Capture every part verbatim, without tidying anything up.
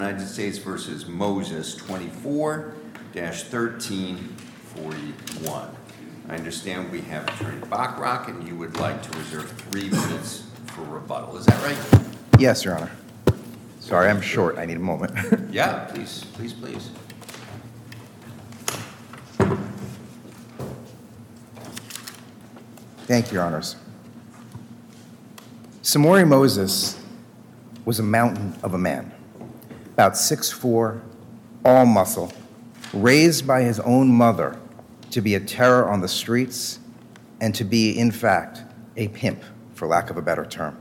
United States versus Moses, twenty-four dash thirteen forty-one. I understand we have Attorney Bachrach, and you would like to reserve three minutes for rebuttal. Is that right? Yes, Your Honor. Sorry, I'm short. I need a moment. Yeah, please, please, please. Thank you, Your Honors. Samori Moses was a mountain of a man, about six foot four, all muscle, raised by his own mother to be a terror on the streets and to be, in fact, a pimp, for lack of a better term.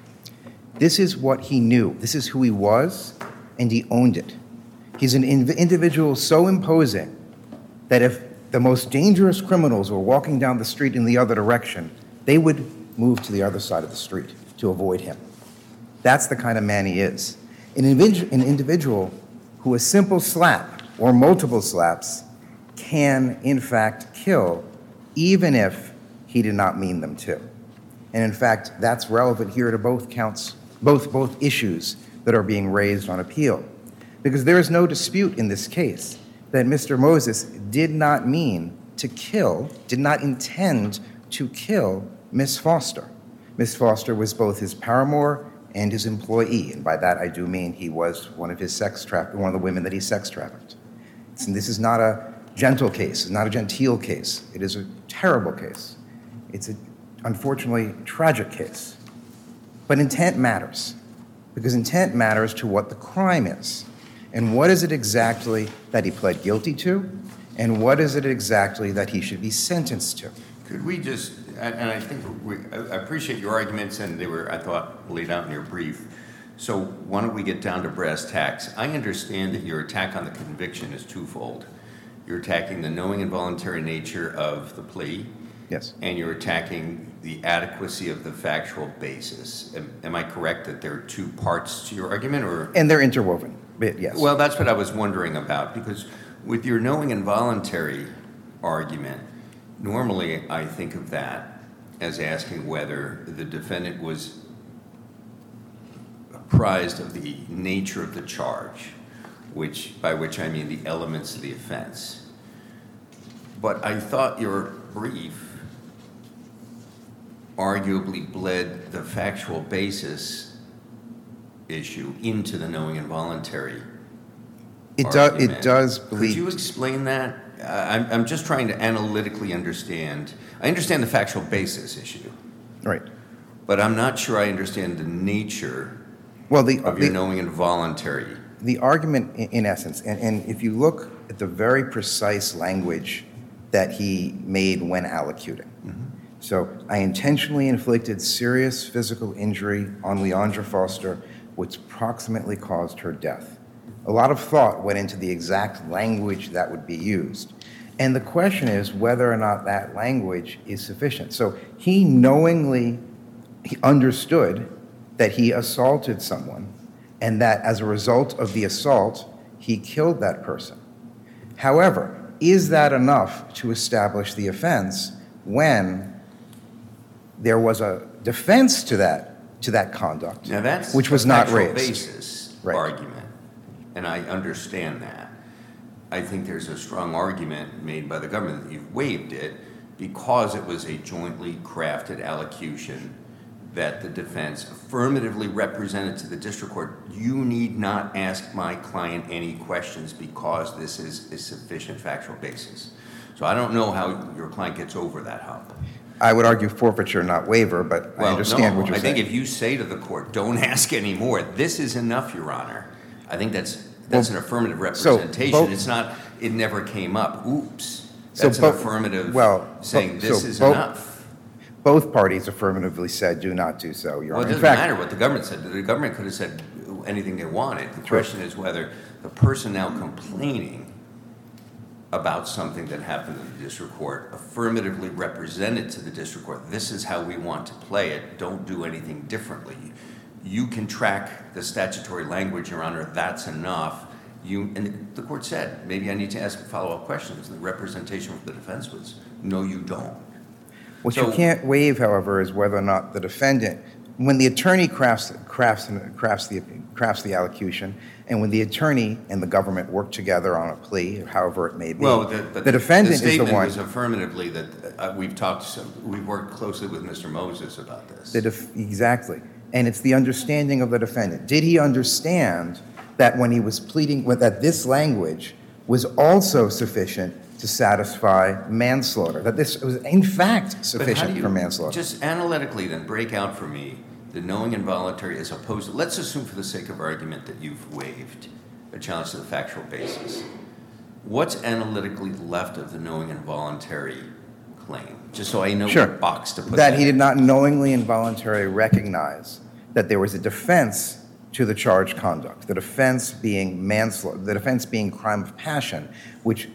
This is what he knew. This is who he was, and he owned it. He's an inv- individual so imposing that if the most dangerous criminals were walking down the street in the other direction, they would move to the other side of the street to avoid him. That's the kind of man he is. An, individu- an individual who a simple slap or multiple slaps can, in fact, kill, even if he did not mean them to. And in fact, that's relevant here to both counts, both, both issues that are being raised on appeal. Because there is no dispute in this case that Mister Moses did not mean to kill, did not intend to kill Miss Foster. Miss Foster was both his paramour and his employee, and by that I do mean he was one of his sex tra- one of the women that he sex trafficked. And this is not a gentle case, it's not a genteel case. It is a terrible case. It's a, unfortunately, tragic case. But intent matters, because intent matters to what the crime is. And what is it exactly that he pled guilty to? And what is it exactly that he should be sentenced to? Could we just, and I think we, I appreciate your arguments, and they were, I thought, laid out in your brief. So why don't we get down to brass tacks? I understand that your attack on the conviction is twofold. You're attacking the knowing and voluntary nature of the plea. Yes. And you're attacking the adequacy of the factual basis. Am, am I correct that there are two parts to your argument, or? And they're interwoven, but yes. Well, that's what I was wondering about, because with your knowing and voluntary argument, normally I think of that as asking whether the defendant was apprised of the nature of the charge, which, by which I mean the elements of the offense. But I thought your brief arguably bled the factual basis issue into the knowing and voluntary It, do, argument. it does bleed. Could you explain that? Uh, I'm, I'm just trying to analytically understand. I understand the factual basis issue. Right. But I'm not sure I understand the nature well, the, of your the, knowing and voluntary. The argument, in, in essence, and, and if you look at the very precise language that he made when allocuting. Mm-hmm. So, I intentionally inflicted serious physical injury on Leandra Foster, which proximately caused her death. A lot of thought went into the exact language that would be used. And the question is whether or not that language is sufficient. So he knowingly he understood that he assaulted someone, and that as a result of the assault, he killed that person. However, is that enough to establish the offense when there was a defense to that, to that conduct, now that's which was not raised? Basis right. argument, and I understand that. I think there's a strong argument made by the government that you've waived it because it was a jointly crafted allocution that the defense affirmatively represented to the district court. You need not ask my client any questions because this is a sufficient factual basis. So I don't know how your client gets over that hump. I would argue forfeiture, not waiver, but well, I understand no, what you're I saying. I think if you say to the court, don't ask any more, this is enough, Your Honor, I think that's that's well, an affirmative representation. So both, it's not, it never came up. Oops. So that's both, an affirmative well, saying this so is both, enough. Both parties affirmatively said do not do so, Your Well, Honor. it doesn't In fact, matter what the government said. The government could have said anything they wanted. The question is whether the person now complaining about something that happened in the district court affirmatively represented to the district court, this is how we want to play it, don't do anything differently. You can track the statutory language, Your Honor, that's enough. You, and the court said, maybe I need to ask follow-up questions. The representation of the defense was, no, you don't. What so, you can't waive, however, is whether or not the defendant when the attorney crafts, crafts, crafts, the, crafts the allocution, and when the attorney and the government work together on a plea, or however it may be, Well, the, but the defendant the is the one. statement was affirmatively that uh, we've talked, we've worked closely with Mister Moses about this. The def- exactly. And it's the understanding of the defendant. Did he understand that when he was pleading, that this language was also sufficient to satisfy manslaughter? That this was, in fact, But how do sufficient you- for manslaughter? Just analytically then, break out for me the knowing involuntary as opposed to, let's assume for the sake of argument that you've waived a challenge to the factual basis. What's analytically left of the knowing involuntary claim? Just so I know Sure. what box to put that That he in. did not knowingly and voluntarily recognize that there was a defense to the charged conduct, the defense being manslaughter, the defense being crime of passion, which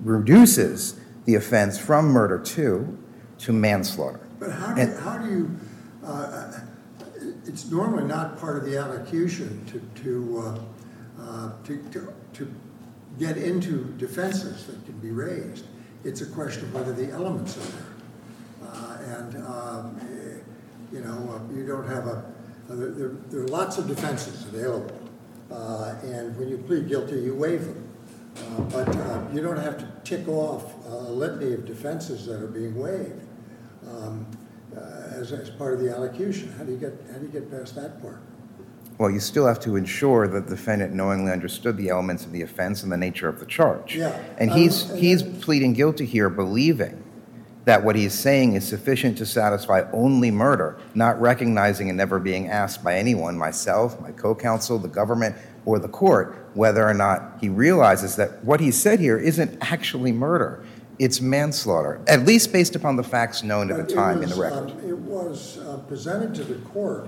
reduces the offense from murder two to manslaughter. But how do, And- how do you, uh, it's normally not part of the allocution to, to, uh, uh, to, to, to get into defenses that can be raised. It's a question of whether the elements are there. Uh, and, um, eh, you know, uh, you don't have a, uh, there, there there are lots of defenses available. Uh, and when you plead guilty, you waive them. Uh, but uh, you don't have to tick off a litany of defenses that are being waived um, uh, as, as part of the allocution. How do you get how do you get past that part? Well, you still have to ensure that the defendant knowingly understood the elements of the offense and the nature of the charge. Yeah. And he's, Um, and he's then- pleading guilty here, believing that what he's saying is sufficient to satisfy only murder, not recognizing and never being asked by anyone, myself, my co-counsel, the government, or the court, whether or not he realizes that what he said here isn't actually murder. It's manslaughter, at least based upon the facts known at But the it time in the was, record. um, It was uh, presented to the court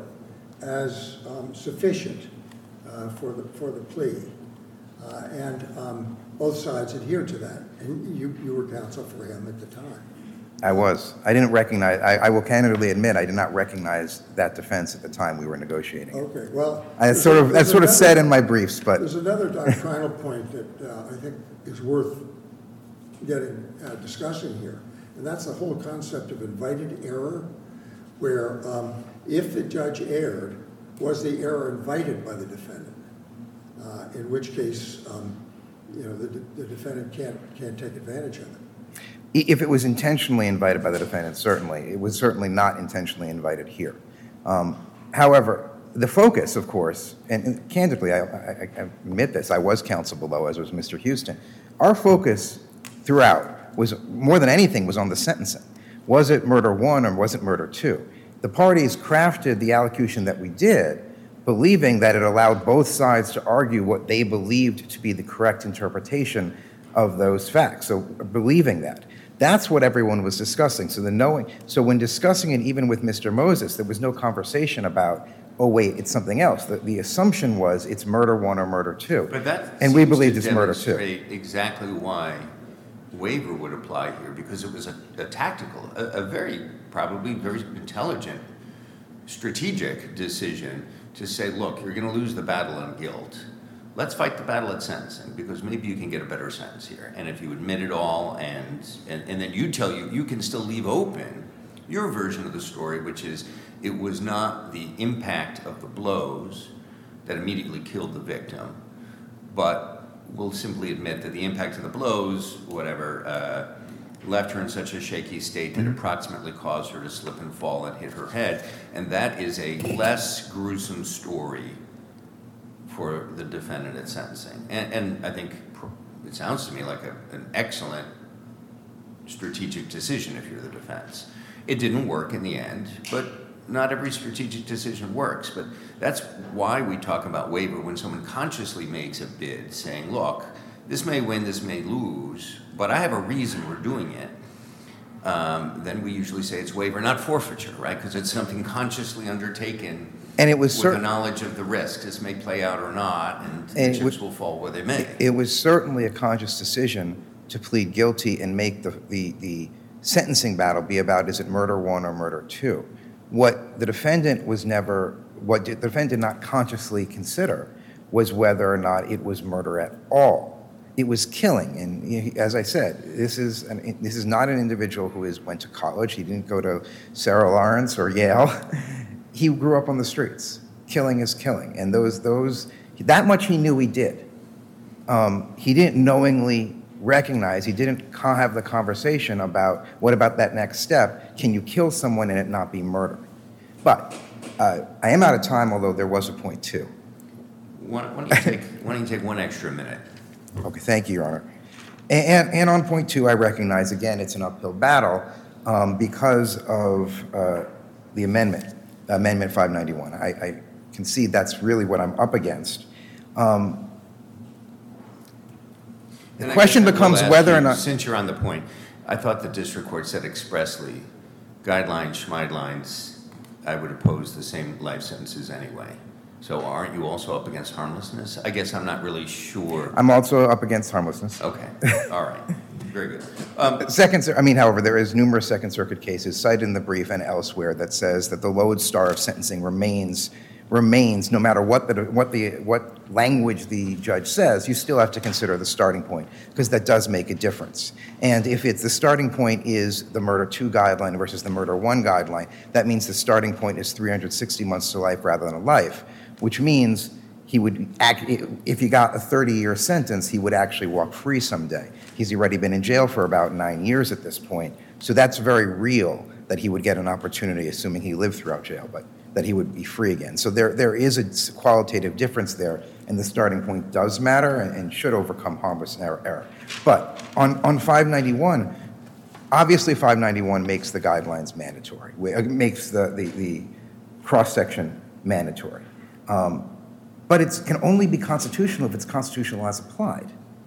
as um, sufficient uh, for the, for the plea. Uh, And um, both sides adhered to that. And you, you were counsel for him at the time. I was. I didn't recognize, I, I will candidly admit, I did not recognize that defense at the time we were negotiating it. Okay, well. I there's sort a- of, that's there's sort of another- said in my briefs, but There's another doctrinal point that uh, I think is worth getting, uh, discussing here, and that's the whole concept of invited error, where um, if the judge erred, was the error invited by the defendant? Uh, In which case, um, you know, the the defendant can't, can't take advantage of it. I- if it was intentionally invited by the defendant, certainly. It was certainly not intentionally invited here. Um, However, the focus, of course, and and candidly, I, I, I admit this, I was counsel below, as was Mister Houston. Our focus throughout was, more than anything, was on the sentencing. Was it murder one or was it murder two? The parties crafted the allocution that we did, believing that it allowed both sides to argue what they believed to be the correct interpretation of those facts. So believing that. That's what everyone was discussing. So the knowing, so when discussing it even with Mister Moses, there was no conversation about, oh wait, it's something else. The, the assumption was it's murder one or murder two. But that And we seems believed to it's murder two. demonstrate exactly why waiver would apply here, because it was a, a tactical, a, a very, probably very intelligent, strategic decision to say, look, you're going to lose the battle on guilt. Let's fight the battle at sentencing, because maybe you can get a better sentence here. And if you admit it all, and, and, and then you tell you, you can still leave open your version of the story, which is it was not the impact of the blows that immediately killed the victim, but we'll simply admit that the impact of the blows, whatever, uh, left her in such a shaky state that approximately caused her to slip and fall and hit her head. And that is a less gruesome story for the defendant at sentencing. And, and I think it sounds to me like a, an excellent strategic decision if you're the defense. It didn't work in the end, but not every strategic decision works. But that's why we talk about waiver when someone consciously makes a bid saying, look, this may win, this may lose, but I have a reason we're doing it. Um, then we usually say it's waiver, not forfeiture, right? Because it's something consciously undertaken And it was with cer- the knowledge of the risk. This may play out or not, and, the And it chips was- will fall where they may. It was certainly a conscious decision to plead guilty and make the, the, the sentencing battle be about, is it murder one or murder two? What the defendant was never, what the defendant did not consciously consider was whether or not it was murder at all. It was killing, and he- as I said, this is an, this is not an individual who is went to college. He didn't go to Sarah Lawrence or Yale. he grew up on the streets. Killing is killing. And those, those, that much he knew he did. Um, he didn't knowingly recognize, he didn't co- have the conversation about what about that next step? Can you kill someone and it not be murder? But uh, I am out of time, although there was a point two. Why why don't you take, why don't you take one extra minute? Okay, thank you, Your Honor. And, and on point two, I recognize, again, it's an uphill battle um, because of uh, the amendment, Amendment five ninety-one. I, I concede that's really what I'm up against. Um, the And I question guess I will becomes ask whether you, or not, Since you're on the point, I thought the district court said expressly, guidelines, schmidelines, I would oppose the same life sentences anyway. So aren't you also up against harmlessness? I guess I'm not really sure. I'm also up against harmlessness. Okay, all right, very good. Um, Second, Cir- I mean, however, there is numerous Second Circuit cases cited in the brief and elsewhere that says that the lodestar of sentencing remains, remains no matter what the, what the, what language the judge says, you still have to consider the starting point, because that does make a difference. And if it's the starting point is the murder two guideline versus the murder one guideline, that means the starting point is three hundred sixty months to life rather than a life, which means he would, act, if he got a thirty-year sentence, he would actually walk free someday. He's already been in jail for about nine years at this point. So that's very real that he would get an opportunity, assuming he lived throughout jail, but that he would be free again. So there, there is a qualitative difference there, and the starting point does matter and, and should overcome harmless error. error. But on, on five ninety-one, obviously five ninety-one makes the guidelines mandatory, It makes the, the, the cross-section mandatory. Um, but it can only be constitutional if it's constitutional as applied.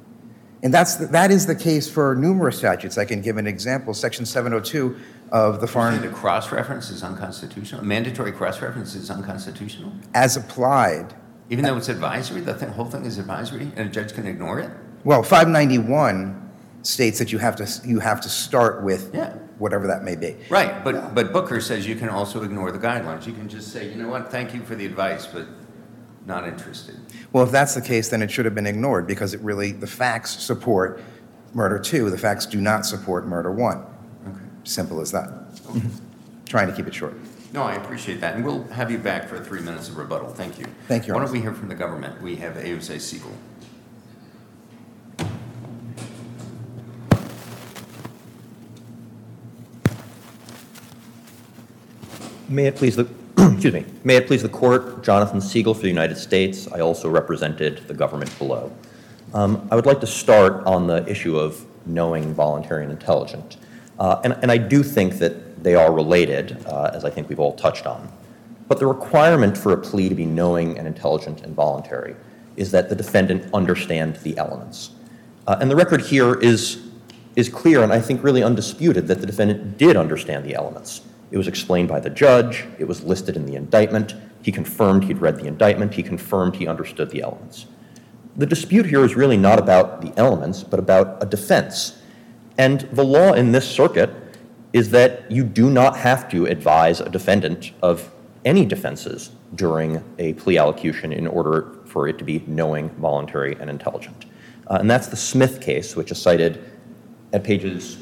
And that's the, that is the case for numerous statutes. I can give an example. Section seven oh two of the Foreign, Foreign... the cross-reference is unconstitutional? Mandatory cross-reference is unconstitutional? As applied. Even though it's advisory, the thing, whole thing is advisory, and a judge can ignore it? Well, five ninety-one states that you have to, you have to start with Yeah. whatever that may be. Right, but, but Booker says you can also ignore the guidelines. You can just say, you know what, thank you for the advice, but not interested. Well, if that's the case, then it should have been ignored because it really, the facts support murder two. The facts do not support murder one. Okay. Simple as that. Trying to keep it short. No, I appreciate that, and we'll have you back for three minutes of rebuttal. Thank you. Thank you, Your Why don't Honor. we hear from the government? We have Aoze Siegel. May it please the, excuse me, may it please the court, Jonathan Siegel for the United States. I also represented the government below. Um, I would like to start on the issue of knowing, voluntary, and intelligent. Uh, and, and I do think that they are related, uh, as I think we've all touched on. But the requirement for a plea to be knowing and intelligent and voluntary is that the defendant understand the elements. Uh, and the record here is, is clear and I think really undisputed that the defendant did understand the elements. It was explained by the judge. It was listed in the indictment. He confirmed he'd read the indictment. He confirmed he understood the elements. The dispute here is really not about the elements, but about a defense. And the law in this circuit is that you do not have to advise a defendant of any defenses during a plea allocution in order for it to be knowing, voluntary, and intelligent. Uh, and that's the Smith case, which is cited at pages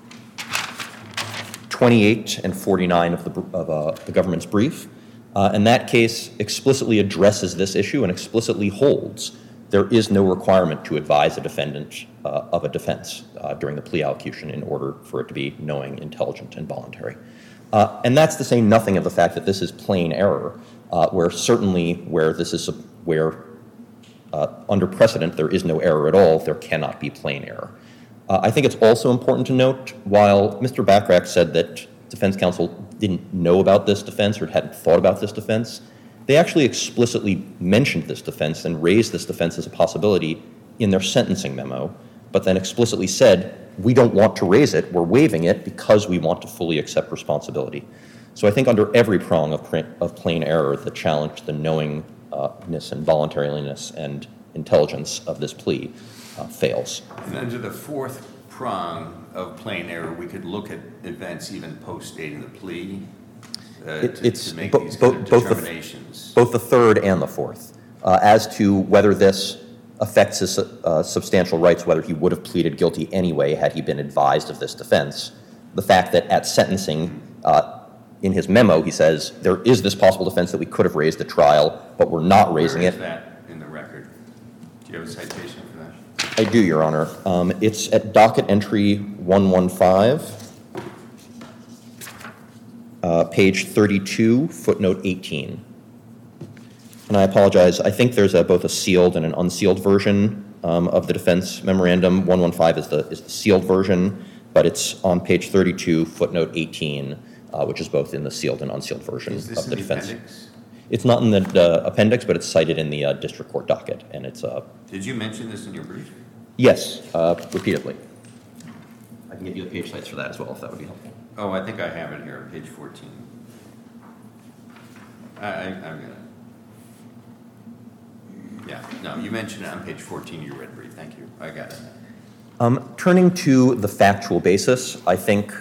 twenty-eight and forty-nine of the, of, uh, the government's brief. Uh, and that case explicitly addresses this issue and explicitly holds there is no requirement to advise a defendant uh, of a defense uh, during the plea allocution in order for it to be knowing, intelligent, and voluntary. Uh, and that's to say nothing of the fact that this is plain error, uh, where certainly where this is, where uh, under precedent there is no error at all, there cannot be plain error. Uh, I think it's also important to note, while Mister Bachrach said that defense counsel didn't know about this defense or hadn't thought about this defense, they actually explicitly mentioned this defense and raised this defense as a possibility in their sentencing memo, but then explicitly said, we don't want to raise it, we're waiving it because we want to fully accept responsibility. So I think under every prong of, of plain error, the challenge, the knowingness and voluntariness and intelligence of this plea uh, fails. And under the fourth prong of plain error, we could look at events even post-dating the plea uh, It, to, it's to make bo- these bo- kind of both, determinations. the, both the third and the fourth, uh, as to whether this affects his uh, substantial rights, whether he would have pleaded guilty anyway had he been advised of this defense. The fact that at sentencing, uh, in his memo, he says, there is this possible defense that we could have raised at trial, but we're not raising Where is it. that in the record? Do you have a citation for that? I do, Your Honor. Um, it's at docket entry one one five, uh, page thirty-two, footnote eighteen. And I apologize, I think there's a, both a sealed and an unsealed version um, of the defense memorandum. one one five is the, is the sealed version, but it's on page thirty-two, footnote eighteen, uh, which is both in the sealed and unsealed version Is this of in the the defense. appendix? It's not in the uh, appendix, but it's cited in the uh, district court docket, and it's, uh, Did you mention this in your brief? yes, uh, repeatedly. I can give you the page sites for that as well, if that would be helpful. Oh, I think I have it here, page fourteen. I, I, I'm gonna. Yeah, no, you mentioned it on page fourteen, you read brief, thank you, I got it. Um, turning to the factual basis, I think,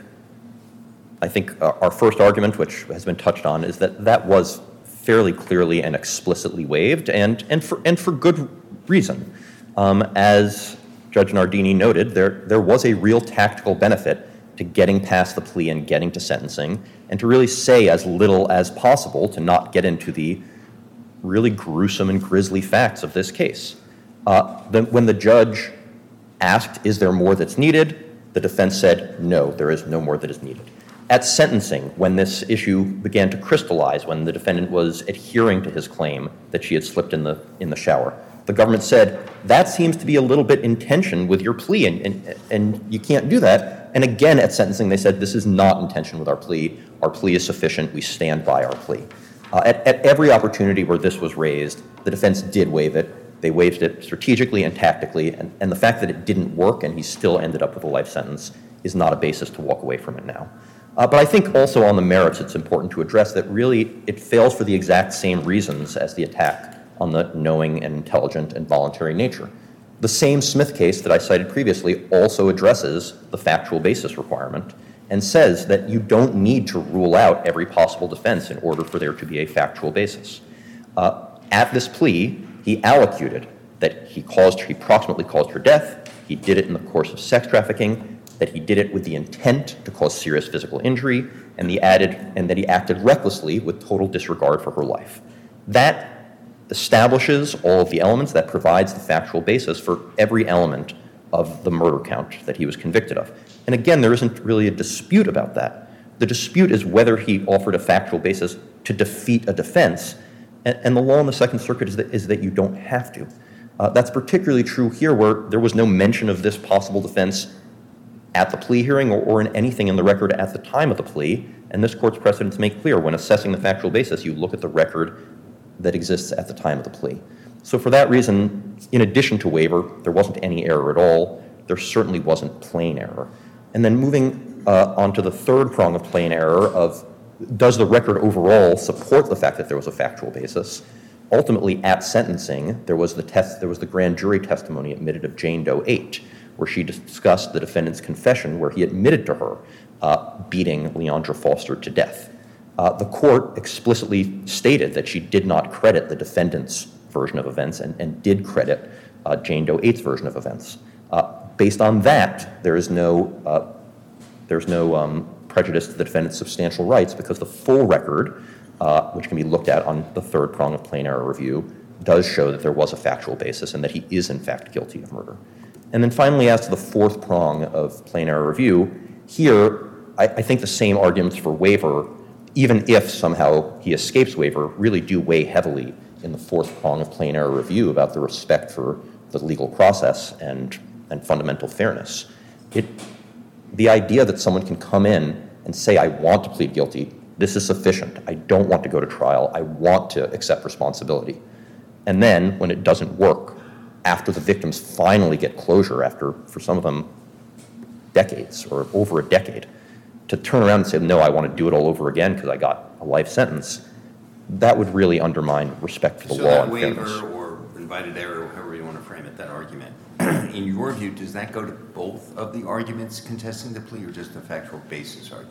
I think uh, our first argument, which has been touched on, is that that was fairly clearly and explicitly waived, and, and, for, and for good reason. Um, as Judge Nardini noted, there, there was a real tactical benefit to getting past the plea and getting to sentencing, and to really say as little as possible to not get into the really gruesome and grisly facts of this case. Uh, the, when the judge asked, is there more that's needed? The defense said, no, there is no more that is needed. At sentencing, when this issue began to crystallize, when the defendant was adhering to his claim that she had slipped in the, in the shower, the government said, that seems to be a little bit in tension with your plea, and, and, and you can't do that. And again, at sentencing, they said, this is not in tension with our plea. Our plea is sufficient. We stand by our plea. Uh, at, at every opportunity where this was raised, the defense did waive it. They waived it strategically and tactically, and, and the fact that it didn't work and he still ended up with a life sentence is not a basis to walk away from it now. Uh, but I think also on the merits, it's important to address that really it fails for the exact same reasons as the attack on the knowing and intelligent and voluntary nature. The same Smith case that I cited previously also addresses the factual basis requirement and says that you don't need to rule out every possible defense in order for there to be a factual basis. Uh, at this plea, he allocated that he caused, he approximately caused her death, he did it in the course of sex trafficking, that he did it with the intent to cause serious physical injury, and he added, and that he acted recklessly with total disregard for her life. That establishes all of the elements, that provides the factual basis for every element of the murder count that he was convicted of. And again, there isn't really a dispute about that. The dispute is whether he offered a factual basis to defeat a defense, and, and the law in the Second Circuit is that, is that you don't have to. Uh, that's particularly true here, where there was no mention of this possible defense at the plea hearing or, or in anything in the record at the time of the plea, and this court's precedents make clear when assessing the factual basis, you look at the record that exists at the time of the plea. So for that reason, in addition to waiver, there wasn't any error at all. There certainly wasn't plain error. And then moving uh, on to the third prong of plain error of, does the record overall support the fact that there was a factual basis? Ultimately, at sentencing, there was the test, there was the grand jury testimony admitted of Jane Doe eight, where she discussed the defendant's confession where he admitted to her uh, beating Leandra Foster to death. Uh, the court explicitly stated that she did not credit the defendant's version of events and, and did credit uh, Jane Doe eight's version of events. Uh, based on that, there is no, uh, there's no um, prejudice to the defendant's substantial rights because the full record, uh, which can be looked at on the third prong of plain error review, does show that there was a factual basis and that he is in fact guilty of murder. And then finally, as to the fourth prong of plain error review, here, I, I think the same arguments for waiver, even if somehow he escapes waiver, really do weigh heavily in the fourth prong of plain error review about the respect for the legal process and, and fundamental fairness. It, the idea that someone can come in and say, I want to plead guilty, this is sufficient, I don't want to go to trial, I want to accept responsibility. And then, when it doesn't work, after the victims finally get closure, after, for some of them, decades or over a decade, to turn around and say, no, I want to do it all over again because I got a life sentence, that would really undermine respect for the so law that and waiver fairness. or invited error, however you want to frame it, that argument, in your view, does that go to both of the arguments contesting the plea or just the factual basis argument?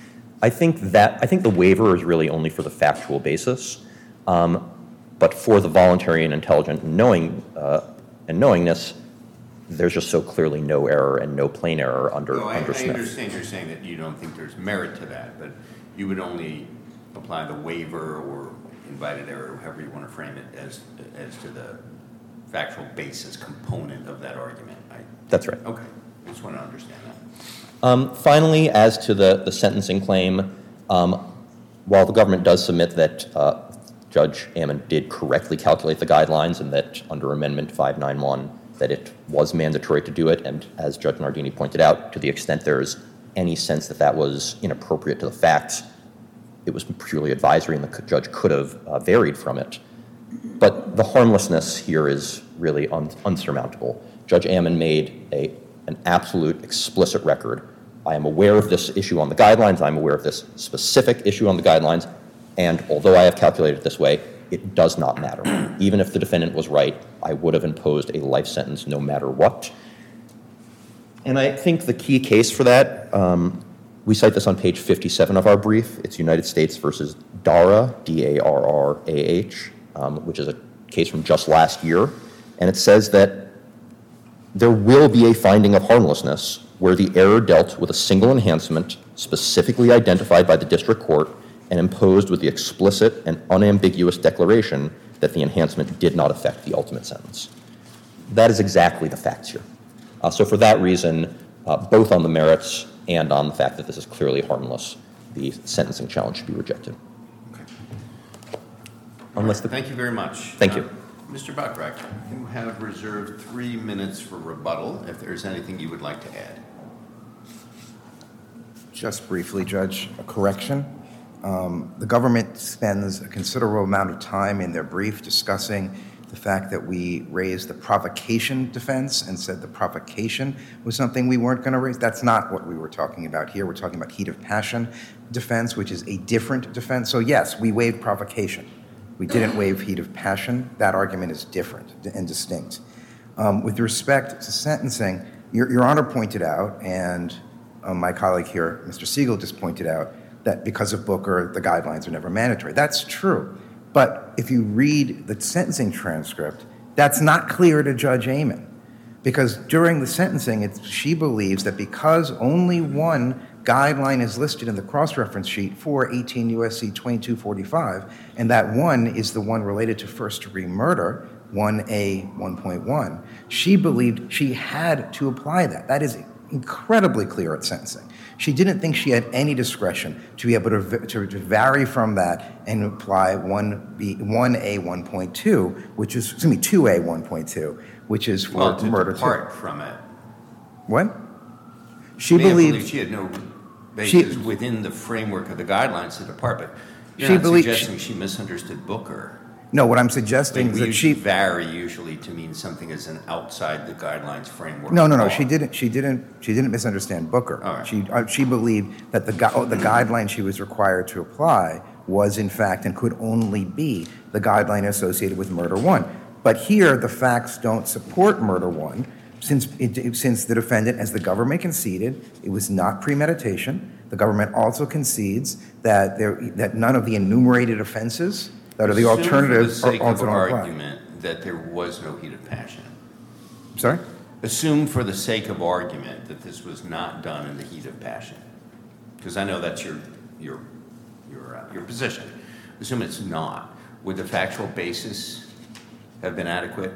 I think that, I think the waiver is really only for the factual basis, um, but for the voluntary and intelligent and knowing, uh, and knowingness, there's just so clearly no error and no plain error under, No, I, under I Smith. understand you're saying that you don't think there's merit to that, but you would only apply the waiver or invited error, however you want to frame it, as, as to the factual basis component of that argument. I, That's right. okay, I just want to understand that. Um, finally, as to the, the sentencing claim, um, while the government does submit that uh, Judge Ammon did correctly calculate the guidelines and that under Amendment five ninety-one that it was mandatory to do it, and as Judge Nardini pointed out, to the extent there's any sense that that was inappropriate to the facts, it was purely advisory and the judge could have uh, varied from it. But the harmlessness here is really un unsurmountable. Judge Ammon made a, an absolute explicit record. I am aware of this issue on the guidelines, I'm aware of this specific issue on the guidelines, and although I have calculated it this way, it does not matter. Even if the defendant was right, I would have imposed a life sentence no matter what. And I think the key case for that, um, we cite this on page fifty-seven of our brief. It's United States versus Darrah, D A R R A H, um, which is a case from just last year. And it says that there will be a finding of harmlessness where the error dealt with a single enhancement specifically identified by the district court and imposed with the explicit and unambiguous declaration that the enhancement did not affect the ultimate sentence. That is exactly the facts here. Uh, so for that reason, uh, both on the merits and on the fact that this is clearly harmless, the sentencing challenge should be rejected. Okay. Unless the, Thank you very much. Thank you. Uh, Mister Bachrach, you have reserved three minutes for rebuttal, if there's anything you would like to add. Just briefly, Judge, a correction. Um, the government spends a considerable amount of time in their brief discussing the fact that we raised the provocation defense and said the provocation was something we weren't going to raise. That's not what we were talking about here. We're talking about heat of passion defense, which is a different defense. So yes, we waived provocation. We didn't waive heat of passion. That argument is different and distinct. Um, with respect to sentencing, Your, Your Honor pointed out, and uh, my colleague here, Mister Siegel, just pointed out, that because of Booker, the guidelines are never mandatory. That's true. But if you read the sentencing transcript, that's not clear to Judge Ammon. Because during the sentencing, it's, she believes that because only one guideline is listed in the cross-reference sheet for eighteen U S C twenty-two forty-five, and that one is the one related to first-degree murder, one A one point one, she believed she had to apply that. That is incredibly clear at sentencing. She didn't think she had any discretion to be able to, to, to vary from that and apply one B, one A one point two, which is, excuse me, two A one point two, which is for Well, to murder depart two. from it. What? She May have believed she had no she- basis within the framework of the guidelines to depart, but you're She not believed- suggesting she misunderstood Booker. No, what I'm suggesting Like, is we that she. usually vary usually to mean something as an outside the guidelines framework. No, no, no. law. She didn't. She didn't. She didn't misunderstand Booker. All right. She uh, she believed that the gu- the guideline she was required to apply was in fact and could only be the guideline associated with murder one. But here, the facts don't support murder one, since it, since the defendant, as the government conceded, it was not premeditation. The government also concedes that there that none of the enumerated offenses that are the alternatives Assume for the sake also of don't apply. argument that there was no heat of passion. Sorry? Assume for the sake of argument that this was not done in the heat of passion, because I know that's your your your uh, your position. Assume it's not. Would the factual basis have been adequate?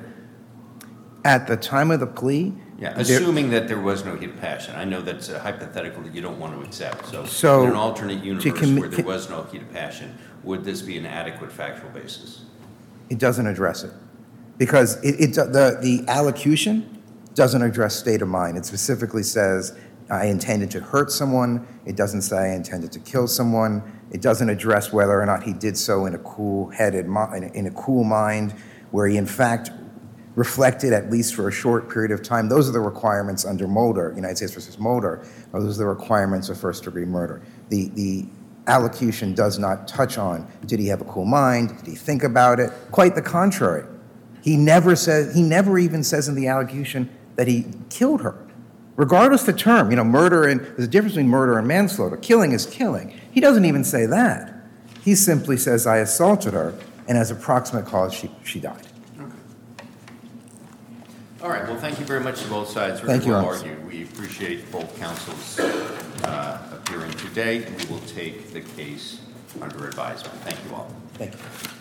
At the time of the plea, Yeah, there- assuming that there was no heat of passion. I know that's a hypothetical that you don't want to accept. So, So, in an alternate universe commi- where there can- was no heat of passion, would this be an adequate factual basis? it doesn't address it. Because it, it, the, the allocution doesn't address state of mind. It specifically says, I intended to hurt someone. It doesn't say I intended to kill someone. It doesn't address whether or not he did so in a cool-headed, mi- in a, in a cool mind, where he in fact reflected, at least for a short period of time. Those are the requirements under Mulder, United States versus Mulder. Those are the requirements of first-degree murder. The, the allocution does not touch on, did he have a cool mind? Did he think about it? Quite the contrary. He never says, he never even says in the allocution that he killed her. Regardless the term, you know, murder and, there's a difference between murder and manslaughter. Killing is killing. He doesn't even say that. He simply says, I assaulted her, and as a proximate cause, she, she died. All right, well, thank you very much to both sides. Thank you, Very Your well Honor. argued. We appreciate both counsels' uh, appearing today. We will take the case under advisement. Thank you all. Thank you.